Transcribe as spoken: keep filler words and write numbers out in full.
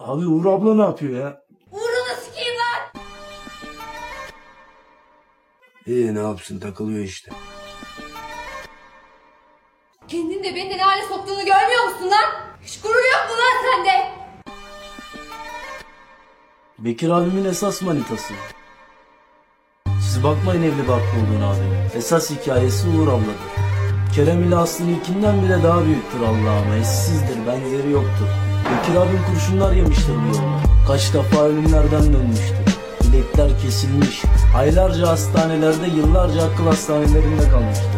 Abi Uğur abla ne yapıyor ya? Uğrunu sikeyim lan! İyi ne yapsın, takılıyor işte. Kendini de beni de ne hale soktuğunu görmüyor musun lan? Hiç gurur yok mu lan sende? Bekir abimin esas manitası. Siz bakmayın evli barklı olduğunu abi. Esas hikayesi Uğur abladır. Kerem ile Aslı'nın ilkinden bile daha büyüktür Allah'ıma. Eşsizdir, benzeri yoktur. Bekir abim kurşunlar yemiştir bu yolda. Kaç defa ölümlerden dönmüştür. Bilekler kesilmiş. Aylarca hastanelerde, yıllarca akıl hastanelerinde kalmıştır.